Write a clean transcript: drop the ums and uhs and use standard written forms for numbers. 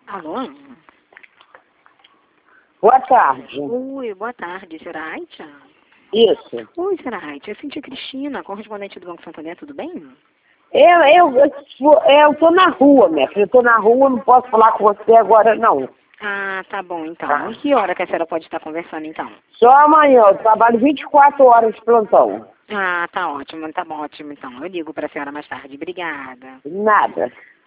Alô? Boa tarde. Oi, boa tarde, senhora Aita? Isso. Oi, senhora Aita, eu senti a Cristina, correspondente do Banco Santander, tudo bem? Eu tô na rua, minha filha. Eu tô na rua, não posso falar com você agora, não. Ah, tá bom, então. Tá. E que hora que a senhora pode estar conversando, então? Só amanhã, eu trabalho 24 horas de plantão. Ah, tá ótimo, tá bom, ótimo, então. Eu ligo para a senhora mais tarde. Obrigada. Nada.